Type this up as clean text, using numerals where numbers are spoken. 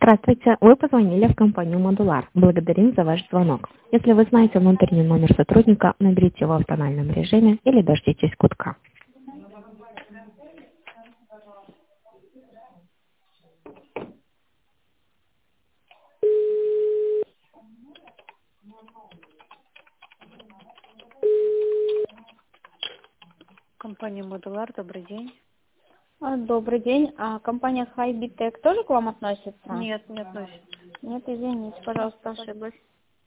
Здравствуйте, вы позвонили в компанию «Модулар». Благодарим за ваш звонок. Если вы знаете внутренний номер сотрудника, наберите его в тональном режиме или дождитесь гудка. Компания «Модулар», добрый день. Добрый день. Компания Hybitech тоже к вам относится? Нет, не относится. Нет, извините, пожалуйста, ошиблась.